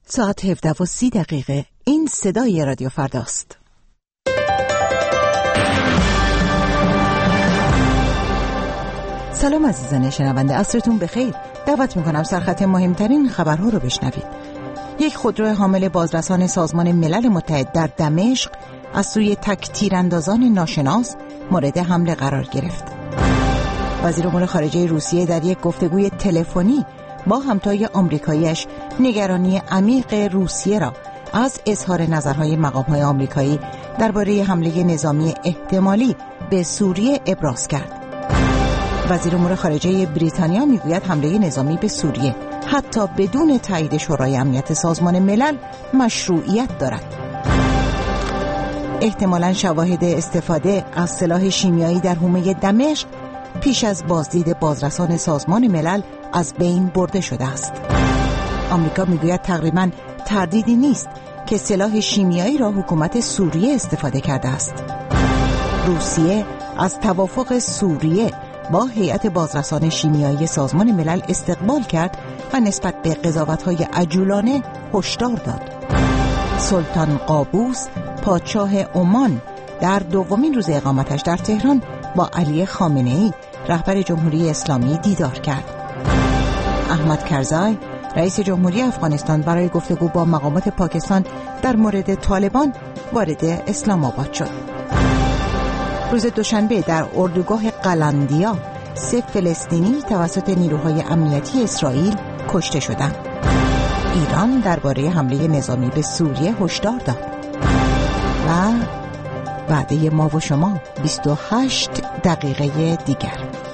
ساعت 17:30 این صدای رادیو فرداست. سلام عزیزان شنونده، عصرتون بخیر. دعوت میکنم سرخط مهمترین خبرها رو بشنوید. یک خودرو حامل بازرسان سازمان ملل متحد در دمشق از سوی تک تیراندازان ناشناس مورد حمله قرار گرفت. وزیر امور خارجه روسیه در یک گفتگوی تلفنی با همتای آمریکایی‌اش نگرانی عمیق روسیه را از اظهار نظرهای مقام‌های آمریکایی درباره حمله نظامی احتمالی به سوریه ابراز کرد. وزیر امور خارجه بریتانیا میگوید حمله نظامی به سوریه حتی بدون تایید شورای امنیت سازمان ملل مشروعیت دارد. احتمالاً شواهد استفاده از سلاح شیمیایی در حومه دمشق پیش از بازدید بازرسان سازمان ملل از بین برده شده است. آمریکا میگوید تقریباً تردیدی نیست که سلاح شیمیایی را حکومت سوریه استفاده کرده است. روسیه از توافق سوریه با هیئت بازرسان شیمیایی سازمان ملل استقبال کرد و نسبت به قضاوت‌های عجولانه هشدار داد. سلطان قابوس پادشاه عمان در دومین روز اقامتش در تهران با علی خامنه‌ای رهبر جمهوری اسلامی دیدار کرد. احمد کرزای رئیس جمهوری افغانستان برای گفتگو با مقامات پاکستان در مورد طالبان وارد اسلام آباد شد. روز دوشنبه در اردوگاه قلندیا 3 فلسطینی توسط نیروهای امنیتی اسرائیل کشته شدند. ایران درباره حمله نظامی به سوریه هشدار داد. و وعده ما و شما 28 دقیقه دیگر.